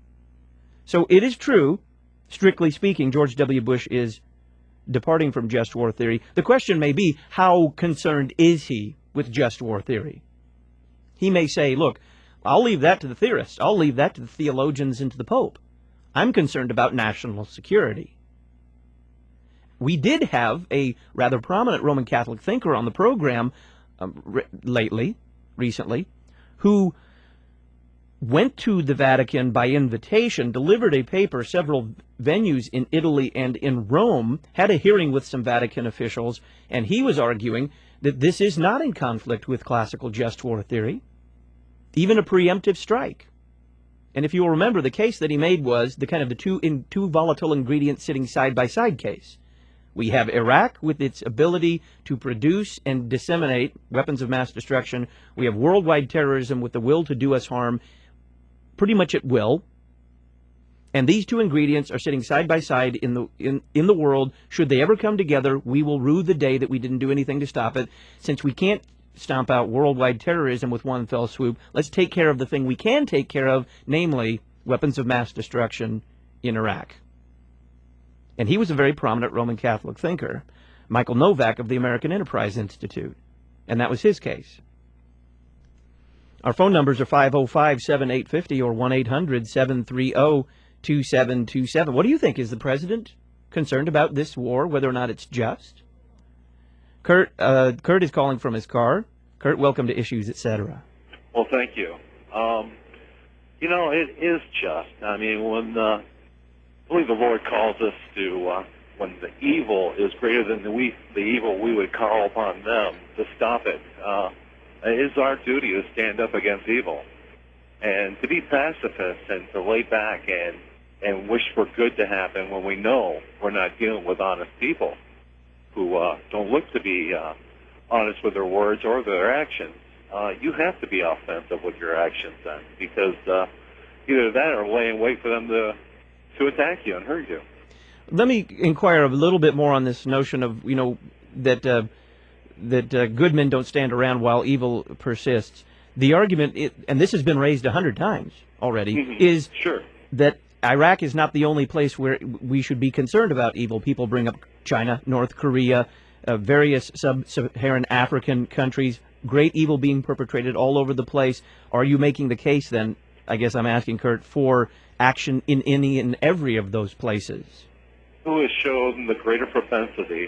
So it is true, strictly speaking, George W. Bush is departing from just war theory. The question may be, how concerned is he with just war theory? He may say, look, I'll leave that to the theorists. I'll leave that to the theologians and to the Pope. I'm concerned about national security. We did have a rather prominent Roman Catholic thinker on the program um, re- lately, recently, who went to the Vatican by invitation, delivered a paper, several venues in Italy and in Rome, had a hearing with some Vatican officials, and he was arguing that this is not in conflict with classical just war theory, even a preemptive strike. And if you will remember, the case that he made was the kind of the two in two volatile ingredients sitting side by side case. We have Iraq with its ability to produce and disseminate weapons of mass destruction. We have worldwide terrorism with the will to do us harm pretty much at will. And these two ingredients are sitting side by side in the in, in the world. Should they ever come together, we will rue the day that we didn't do anything to stop it. Since we can't stomp out worldwide terrorism with one fell swoop, let's take care of the thing we can take care of, namely weapons of mass destruction in Iraq. And he was a very prominent Roman Catholic thinker, Michael Novak of the American Enterprise Institute. And that was his case. Our phone numbers are five oh five, seven eight five oh or one eight hundred, seven three oh, two seven two seven. What do you think? Is the president concerned about this war, whether or not it's just? Kurt, uh, Kurt is calling from his car. Kurt, welcome to Issues, et cetera. Well, thank you. Um, you know, it is just. I mean, when uh, I believe the Lord calls us to, uh, when the evil is greater than the, we, the evil, we would call upon them to stop it. Uh, it is our duty to stand up against evil and to be pacifists and to lay back and, and wish for good to happen when we know we're not dealing with honest people who uh, don't look to be uh, honest with their words or their actions. Uh, you have to be offensive with your actions then, because uh, either that or lay in wait for them to to attack you and hurt you. Let me inquire a little bit more on this notion of, you know, that uh, that uh, good men don't stand around while evil persists. The argument, it, and this has been raised a hundred times already, Mm-hmm. is Sure. that Iraq is not the only place where we should be concerned about evil. People bring up China, North Korea, uh, various sub-Saharan African countries, great evil being perpetrated all over the place. Are you making the case then, I guess I'm asking Kurt, for action in any and every of those places? Who has shown the greater propensity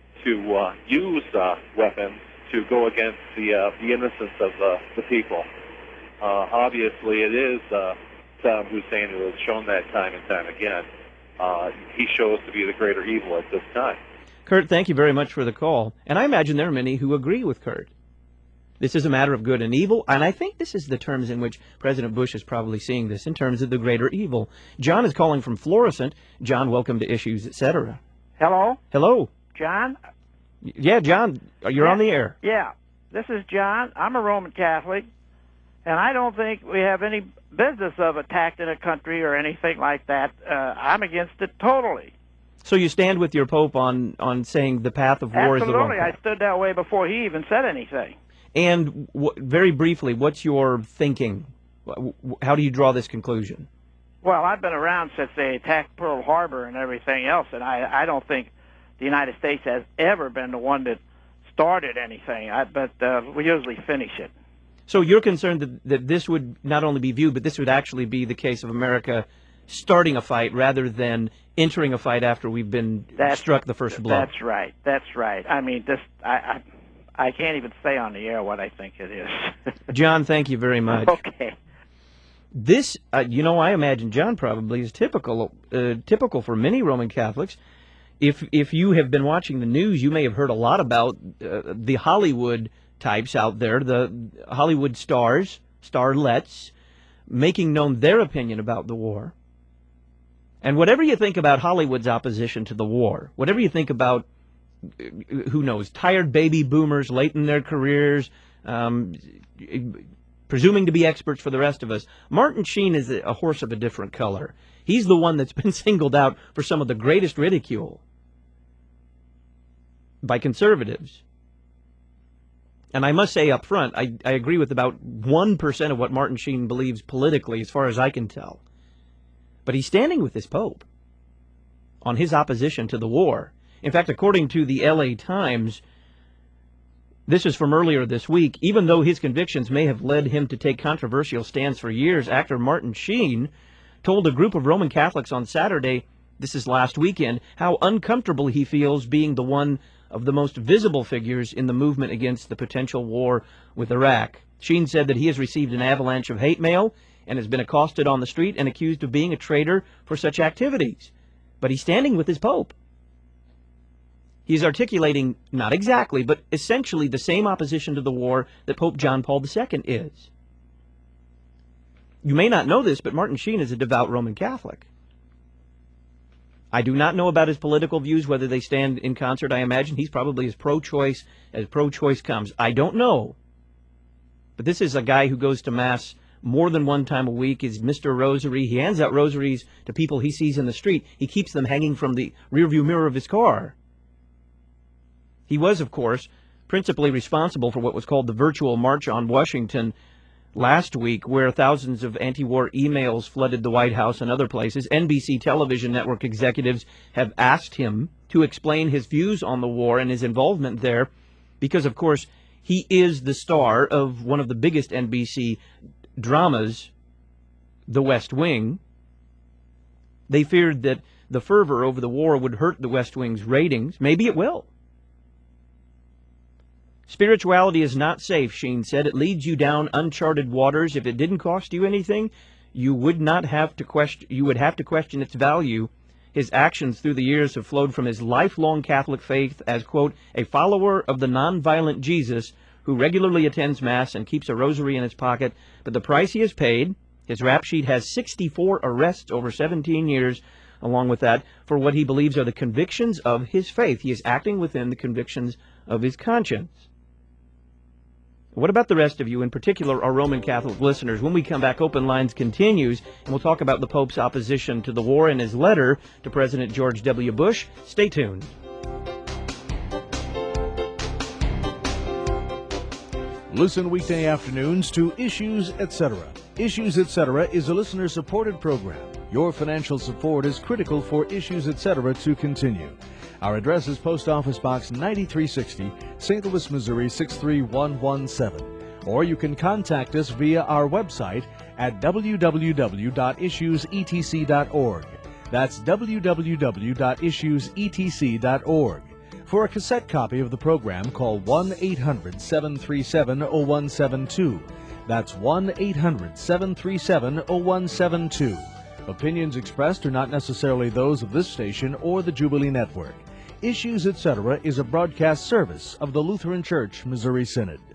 to uh, use uh, weapons to go against the uh, the innocence of uh, the people? Uh, obviously, it is uh, Saddam Hussein who has shown that time and time again. Uh, he shows to be the greater evil at this time. Kurt, thank you very much for the call. And I imagine there are many who agree with Kurt. This is a matter of good and evil, and I think this is the terms in which President Bush is probably seeing this, in terms of the greater evil. John is calling from Florissant. John, welcome to Issues, et cetera. Hello? Hello. John? Yeah, John, you're yeah. on the air. Yeah, this is John. I'm a Roman Catholic, and I don't think we have any business of attacking a country or anything like that. Uh, I'm against it totally. So you stand with your Pope on, on saying the path of war Absolutely. is the wrong path? I stood that way before he even said anything. And w- very briefly, what's your thinking? W- How do you draw this conclusion? Well, I've been around since they attacked Pearl Harbor and everything else, and I, I don't think the United States has ever been the one that started anything, I, but uh, we usually finish it. So you're concerned that, that this would not only be viewed, but this would actually be the case of America starting a fight rather than entering a fight after we've been that's, struck the first blow. That's right. That's right. I mean, this I, I I can't even say on the air what I think it is. John, thank you very much. Okay. This, uh, you know, I imagine John probably is typical, uh, typical for many Roman Catholics. If if you have been watching the news, you may have heard a lot about uh, the Hollywood types out there, the Hollywood stars, starlets, making known their opinion about the war. And whatever you think about Hollywood's opposition to the war, whatever you think about, who knows, tired baby boomers late in their careers, um, presuming to be experts for the rest of us, Martin Sheen is a horse of a different color. He's the one that's been singled out for some of the greatest ridicule by conservatives. And I must say up front, I, I agree with about one percent of what Martin Sheen believes politically, as far as I can tell. But he's standing with this Pope on his opposition to the war. In fact, according to the L A Times, this is from earlier this week, even though his convictions may have led him to take controversial stands for years, actor Martin Sheen told a group of Roman Catholics on Saturday, this is last weekend, how uncomfortable he feels being the one of the most visible figures in the movement against the potential war with Iraq. Sheen said that he has received an avalanche of hate mail and has been accosted on the street and accused of being a traitor for such activities. But he's standing with his Pope. He's articulating, not exactly, but essentially the same opposition to the war that Pope John Paul the Second is. You may not know this, but Martin Sheen is a devout Roman Catholic. I do not know about his political views, whether they stand in concert. I imagine he's probably as pro-choice as pro-choice comes. I don't know. But this is a guy who goes to Mass more than one time a week. He's Mister Rosary. He hands out rosaries to people he sees in the street. He keeps them hanging from the rearview mirror of his car. He was, of course, principally responsible for what was called the virtual March on Washington last week, where thousands of anti-war emails flooded the White House and other places. N B C television network executives have asked him to explain his views on the war and his involvement there because, of course, he is the star of one of the biggest N B C dramas, The West Wing. They feared that the fervor over the war would hurt the West Wing's ratings. Maybe it will. Spirituality is not safe, Sheen said. It leads you down uncharted waters. If it didn't cost you anything, you would not have to question, you would have to question its value. His actions through the years have flowed from his lifelong Catholic faith as, quote, a follower of the nonviolent Jesus who regularly attends Mass and keeps a rosary in his pocket. But the price he has paid, his rap sheet has sixty-four arrests over seventeen years, along with that, for what he believes are the convictions of his faith. He is acting within the convictions of his conscience. What about the rest of you, in particular our Roman Catholic listeners? When we come back, Open Lines continues, and we'll talk about the Pope's opposition to the war and his letter to President George W. Bush. Stay tuned. Listen weekday afternoons to Issues, et cetera. Issues, et cetera is a listener-supported program. Your financial support is critical for Issues, et cetera to continue. Our address is Post Office Box ninety-three sixty, Saint Louis, Missouri six three one one seven. Or you can contact us via our website at w w w dot issues e t c dot org. That's w w w dot issues e t c dot org. For a cassette copy of the program, call one eight hundred, seven three seven, zero one seven two. That's one eight hundred, seven three seven, zero one seven two. Opinions expressed are not necessarily those of this station or the Jubilee Network. Issues, et cetera is a broadcast service of the Lutheran Church Missouri Synod.